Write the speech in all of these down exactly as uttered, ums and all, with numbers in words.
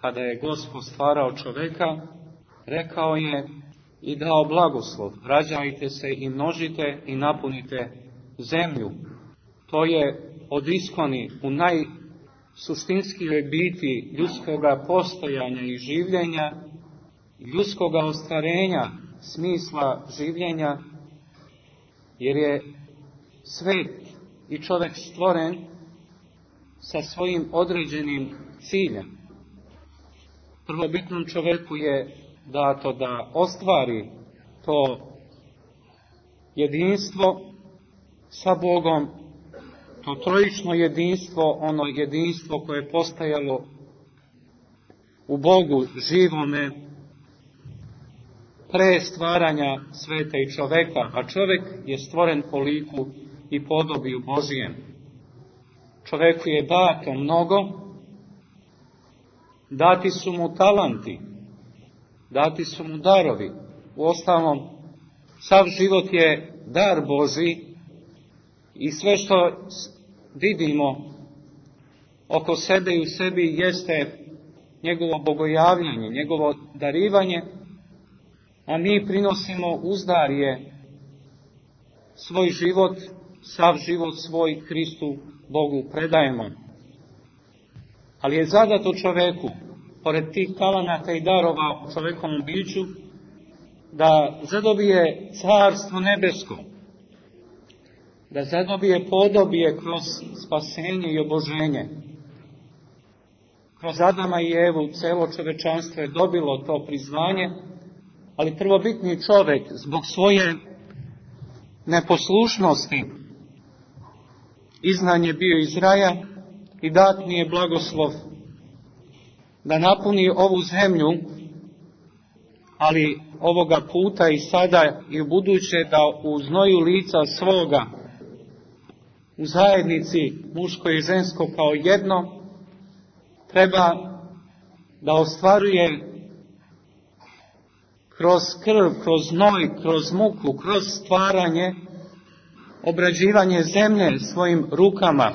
kada je Gospod stvarao čoveka, rekao je i dao blagoslov. Rađajte se i množite i napunite zemlju. To je od iskoni u najsuštinskijoj biti ljudskoga postojanja i življenja, ljudskoga ostvarenja, smisla življenja, jer je svet i čovjek stvoren sa svojim određenim ciljem. Prvobitnom čovjeku je dato da ostvari to jedinstvo sa Bogom, to trojično jedinstvo, ono jedinstvo koje je postajalo u Bogu živome pre stvaranja sveta i čoveka, a čovjek je stvoren po liku i podobiju Božijem. Čovjeku je dato mnogo, dati su mu talanti, dati su mu darovi. Uostalom, sav život je dar Božji i sve što vidimo oko sebe i u sebi jeste njegovo bogojavljanje, njegovo darivanje, a mi prinosimo uzdarje svoj život, sav život svoj Hristu Bogu predajemo. Ali je zadato čoveku, pored tih talenata i darova u čovekovom biću, da zadobije carstvo nebesko, da zadobije podobije kroz spasenje i oboženje. Kroz Adama i Evu celo čovečanstvo je dobilo to priznanje, ali prvobitni čovjek zbog svoje neposlušnosti izgnan je bio iz raja i dat mi je blagoslov da napuni ovu zemlju, ali ovoga puta i sada i u buduće da u znoju lica svoga, u zajednici muško i žensko kao jedno, treba da ostvaruje kroz krv, kroz znoj, kroz muku, kroz stvaranje, obrađivanje zemlje svojim rukama,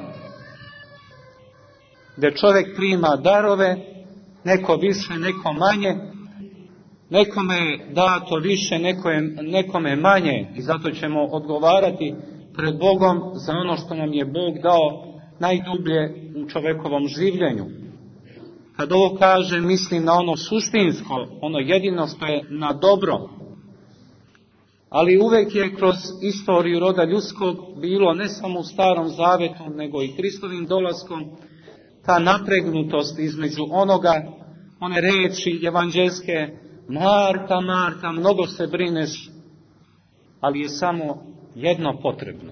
gdje čovjek prima darove, neko više, neko manje, nekome je dato više, nekome manje, i zato ćemo odgovarati pred Bogom za ono što nam je Bog dao najdublje u čovjekovom življenju. Kad ovo kažem, mislim na ono suštinsko, ono jedino što je na dobro. Ali uvek je kroz istoriju roda ljudskog bilo, ne samo u Starom Zavetu, nego i Hristovim dolaskom, ta napregnutost između onoga, one reči evanđelske, Marta, Marta, mnogo se brineš, ali je samo jedno potrebno.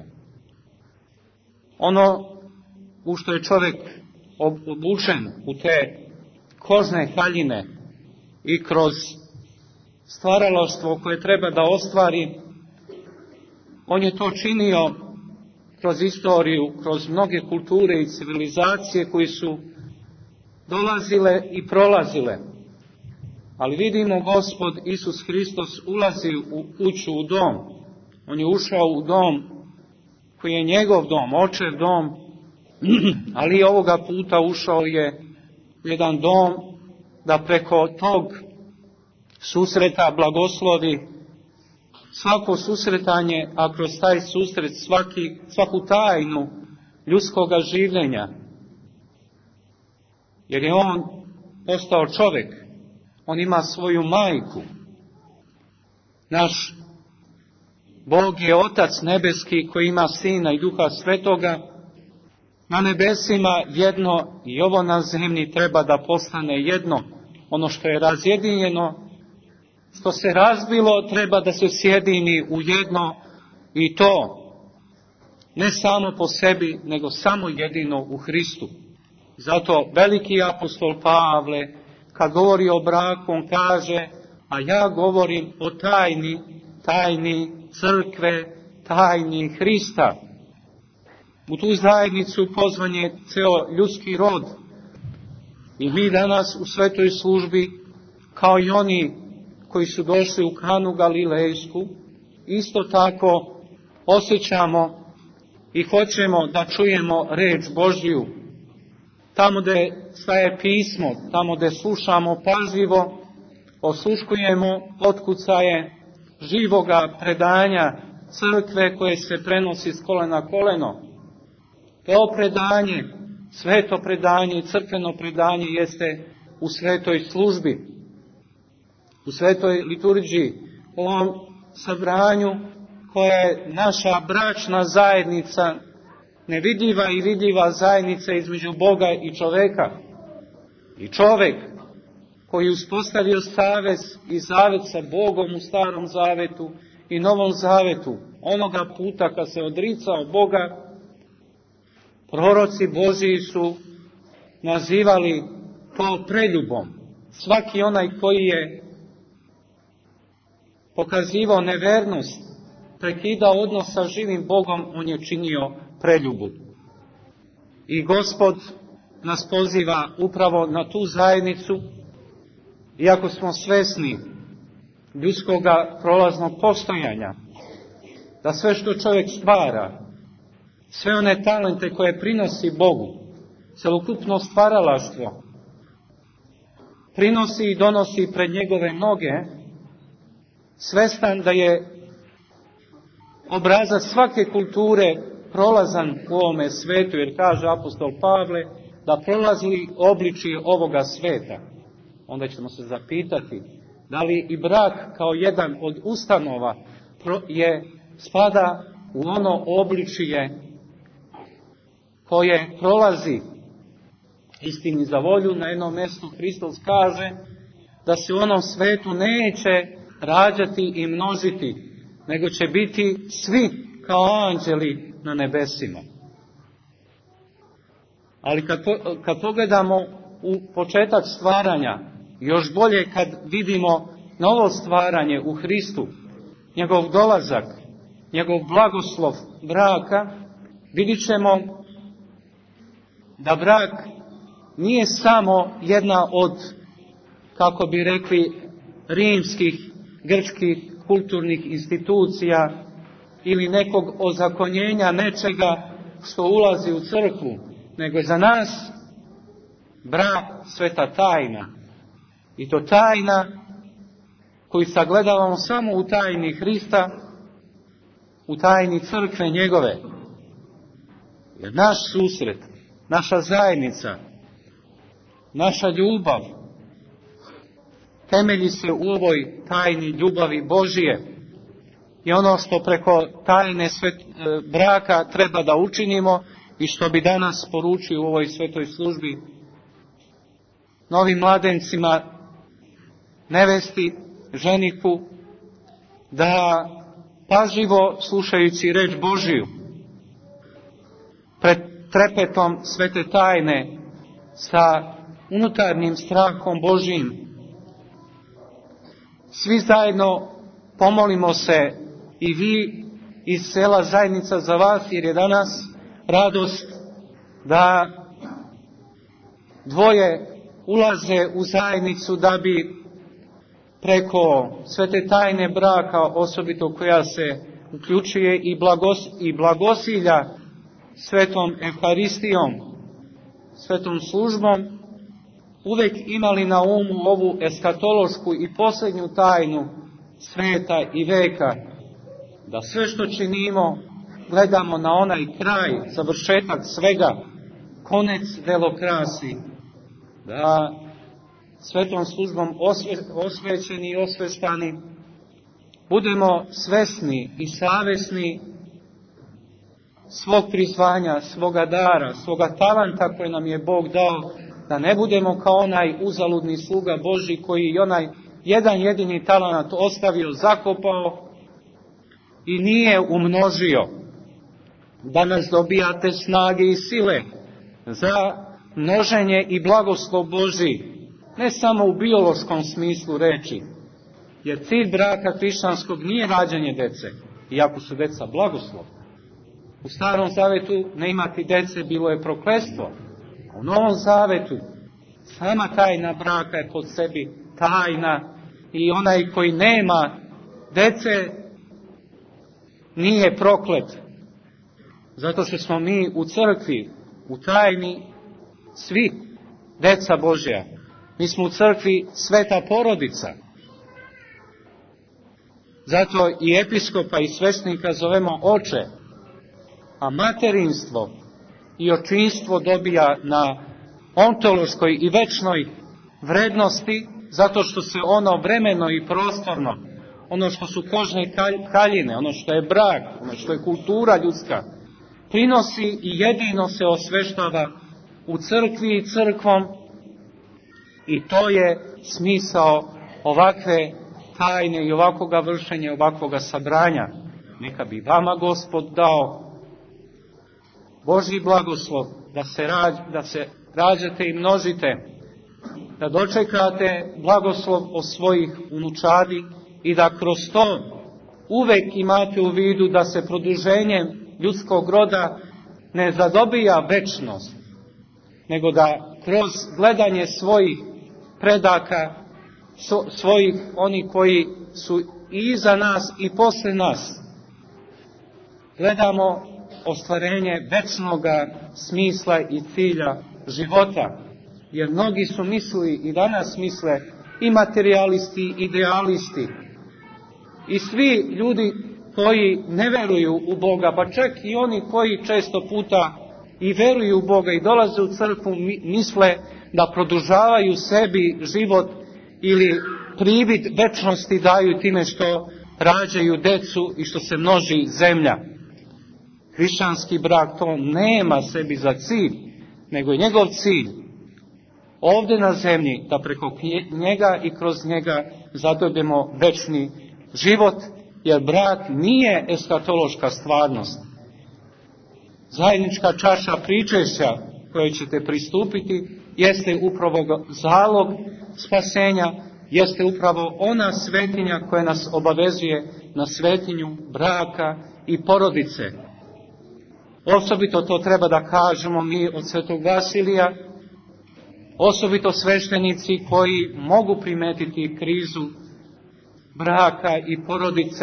Ono u što je čovjek obučen u te kožne haljine i kroz stvaralaštvo koje treba da ostvari, on je to činio kroz istoriju, kroz mnoge kulture i civilizacije koji su dolazile i prolazile. Ali vidimo, Gospod Isus Hristos ulazi u kuću, u dom. On je ušao u dom koji je njegov dom, očev dom, ali ovoga puta ušao je u jedan dom da preko tog susreta blagoslovi svako susretanje, a kroz taj susret svaki, svaku tajnu ljudskoga življenja. Jer je on postao čovjek, on ima svoju majku. Naš Bog je Otac nebeski koji ima Sina i Duha Svetoga. Na nebesima jedno i ovo na zemlji treba da postane jedno. Ono što je razjedinjeno, što se razbilo, treba da se sjedini u jedno, i to ne samo po sebi, nego samo jedino u Hristu. Zato veliki apostol Pavle, kad govori o braku, on kaže, a ja govorim o tajni, tajni crkve, tajni Hrista. U tu zajednicu pozvan je ceo ljudski rod. I mi danas u svetoj službi, kao i oni koji su došli u Kanu Galilejsku, isto tako osjećamo i hoćemo da čujemo reč Božju. tamo gdje staje pismo, tamo gdje slušamo pažljivo, osluškujemo otkucaje živoga predanja crkve koje se prenosi s kolena na koleno. To predanje, sveto predanje i crkveno predanje jeste u svetoj službi, u svetoj liturgiji, u ovom sabranju koja je naša bračna zajednica, nevidljiva i vidljiva zajednica između Boga i čoveka. I čovek koji je uspostavio savez i zavet sa Bogom u Starom zavetu i Novom zavetu, onoga puta kad se odricao Boga, proroci Božiji su nazivali to preljubom. Svaki onaj koji je pokazivao nevernost, prekidao odnos sa živim Bogom, on je činio preljubu. I Gospod nas poziva upravo na tu zajednicu, iako smo svesni ljudskoga prolaznog postojanja, da sve što čovjek stvara, sve one talente koje prinosi Bogu, celokupno stvaralaštvo, prinosi i donosi pred njegove noge, svestan da je obrazac svake kulture prolazan u ovome svetu, jer kaže apostol Pavle da prolazi obličje ovoga sveta. Onda ćemo se zapitati da li i brak kao jedan od ustanova je, spada u ono obličje koje prolazi. Istini za volju, na jednom mjestu Hristos kaže da se u onom svetu neće rađati i množiti, nego će biti svi kao anđeli na nebesima. Ali kad, kad pogledamo u početak stvaranja, još bolje kad vidimo novo stvaranje u Hristu, njegov dolazak, njegov blagoslov braka, vidit ćemo da brak nije samo jedna od, kako bi rekli, rimskih, grčkih, kulturnih institucija ili nekog ozakonjenja nečega što ulazi u crkvu, nego je za nas brak sveta tajna. I to tajna koju sagledavamo samo u tajni Hrista, u tajni crkve njegove. Jer naš susret, naša zajednica, naša ljubav temelji se u ovoj tajni ljubavi Božije. I ono što preko tajne svet, braka treba da učinimo i što bi danas poručio u ovoj svetoj službi novim mladencima, nevesti, ženiku, da pažljivo slušajući reč Božiju, pred trepetom svete tajne, sa unutarnjim strahom Božijim, svi zajedno pomolimo se, i vi iz sela Zajednica za vas, jer je danas radost da dvoje ulaze u zajednicu da bi preko svete tajne braka, osobito koja se uključuje i, blagos, i blagosilja svetom Evharistijom, svetom službom, uvijek imali na umu ovu eskatološku i posljednju tajnu sveta i veka, da sve što činimo gledamo na onaj kraj, završetak svega, konec velokrasi, da svetom službom osve, osvećeni i osveštani budemo svesni i savesni svog prizvanja, svoga dara, svoga talanta koje nam je Bog dao, da ne budemo kao onaj uzaludni sluga Božji koji i onaj jedan jedini talant ostavio, zakopao i nije umnožio. Danas dobijate snage i sile za množenje i blagoslov Božji, ne samo u biološkom smislu reči, jer cilj braka hrišćanskog nije rađanje dece, iako su deca blagoslov. U Starom zavetu ne imati dece bilo je prokletstvo. U Novom zavetu sama tajna braka je pod sebi tajna i onaj koji nema dece nije proklet. Zato što smo mi u crkvi, u tajni svi deca Božja. Mi smo u crkvi sveta porodica. Zato i episkopa i svećenika zovemo oče, a materinstvo i očinstvo dobija na ontološkoj i večnoj vrednosti, zato što se ono vremeno i prostorno, ono što su kožne haljine, ono što je brak, ono što je kultura ljudska, prinosi i jedino se osveštava u crkvi i crkvom, i to je smisao ovakve tajne i ovakvoga vršenja, ovakvoga sabranja. Neka bi vama Gospod dao Božji blagoslov da se, rađ, da se rađate i množite, da dočekate blagoslov od svojih unučadi i da kroz to uvek imate u vidu da se produženjem ljudskog roda ne zadobija večnost, nego da kroz gledanje svojih predaka, svojih, oni koji su i iza nas i posle nas, gledamo ostvarenje večnoga smisla i cilja života. Jer mnogi su mislili i danas misle i materijalisti, i idealisti. I svi ljudi koji ne veruju u Boga, pa čak i oni koji često puta i veruju u Boga i dolaze u crkvu, misle da produžavaju sebi život ili privid večnosti daju time što rađaju decu i što se množi zemlja. Hrišćanski brak to nema sebi za cilj, nego je njegov cilj ovdje na zemlji da preko njega i kroz njega zadobijemo večni život, jer brak nije eskatološka stvarnost. Zajednička čaša pričešća kojoj ćete pristupiti jeste upravo zalog spasenja, jeste upravo ona svetinja koja nas obavezuje na svetinju braka i porodice. Osobito to treba da kažemo mi od svetog Vasilija, osobito sveštenici koji mogu primetiti krizu braka i porodice,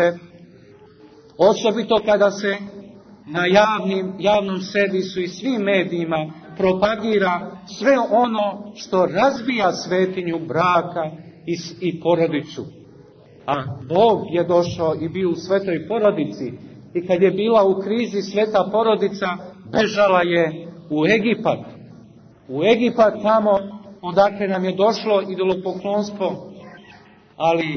osobito kada se na javnim, javnom servisu i svim medijima propagira sve ono što razbija svetinju braka i, i porodicu. A Bog je došao i bio u svetoj porodici, i kad je bila u krizi sveta porodica, bežala je u Egipat. U Egipat, tamo odakle nam je došlo idolopoklonstvo, ali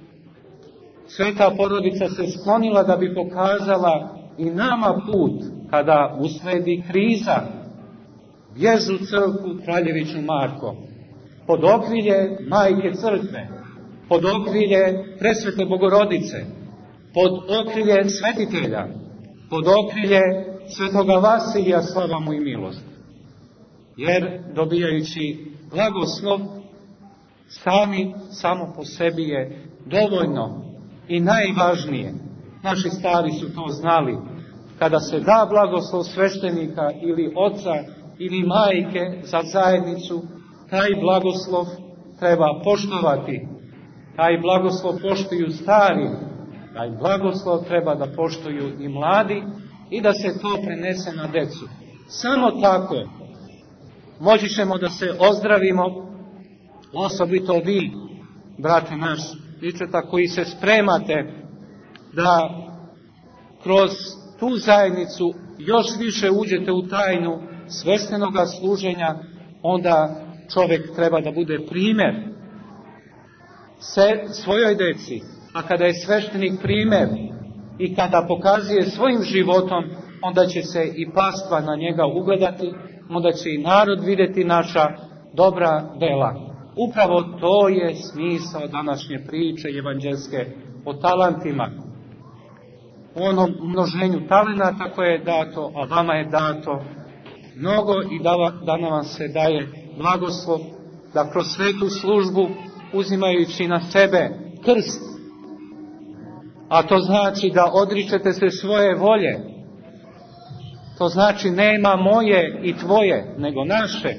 sveta porodica se sklonila da bi pokazala i nama put kada usledi kriza. Bježu crkvu Kraljeviću Marko, pod okrilje Majke Crkve, pod okrilje Presvete Bogorodice, pod okrilje svetitelja, pod okrilje svetoga Vasilija, slava mu i milost. Jer dobijajući blagoslov sami, samo po sebi je dovoljno i najvažnije. Naši stari su to znali. Kada se da blagoslov sveštenika ili oca ili majke za zajednicu, taj blagoslov treba poštovati. Taj blagoslov poštuju stari, taj blagoslov treba da poštuju i mladi i da se to prenese na decu. Samo tako moći ćemo da se ozdravimo, osobito vi, brate naš, ličeta koji se spremate da kroz tu zajednicu još više uđete u tajnu sveštenoga služenja, onda čovjek treba da bude primjer se, svojoj deci. A kada je sveštenik primjer i kada pokazuje svojim životom, onda će se i pastva na njega ugledati, onda će i narod vidjeti naša dobra dela. Upravo to je smisao današnje priče evanđelske o talentima. O onom množenju talenata koje je dato, a vama je dato mnogo i da, da nam se daje blagoslov da kroz svetu službu, uzimajući na sebe krst, a to znači da odričete se svoje volje, to znači nema moje i tvoje, nego naše,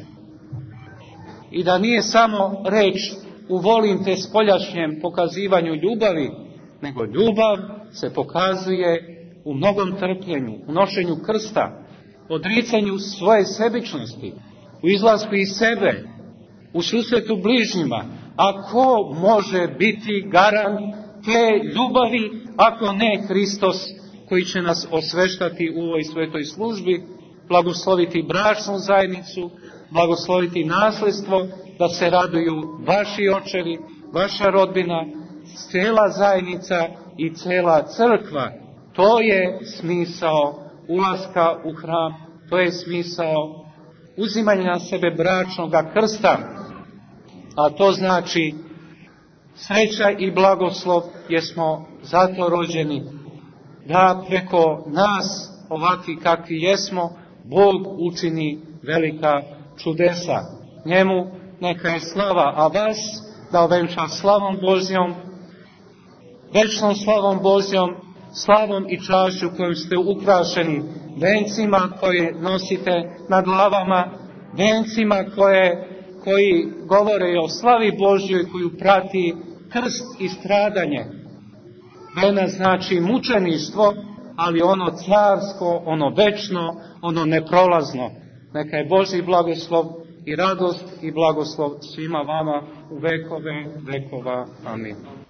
i da nije samo reč u volim te spoljašnjem pokazivanju ljubavi, nego ljubav se pokazuje u mnogom trpljenju, u nošenju krsta, odricanju svoje sebičnosti, u izlasku iz sebe, u susretu bližnjima. A ko može biti garant te ljubavi, ako ne Hristos, koji će nas osveštati u ovoj svetoj službi, blagosloviti bračnu zajednicu, blagosloviti nasljedstvo, da se raduju vaši očevi, vaša rodbina, cijela zajednica i cijela crkva. To je smisao ulaska u hram, to je smisao uzimanja na sebe bračnoga krsta, a to znači sreća i blagoslov, jer smo zato rođeni, da preko nas, ovakvi kakvi jesmo, Bog učini velika čudesa. Njemu neka je slava, a vas da ovenča slavom Božjom, večnom slavom Božjom, slavom i čašću kojom ste ukrašeni, vencima koje nosite na glavama, vencima koje, koji govore o slavi Božjoj, koju prati krst i stradanje. Vena znači mučeništvo, ali ono carsko, ono večno, ono neprolazno. Neka je Božji blagoslov i radost i blagoslov svima vama u vekove vekova. Amin.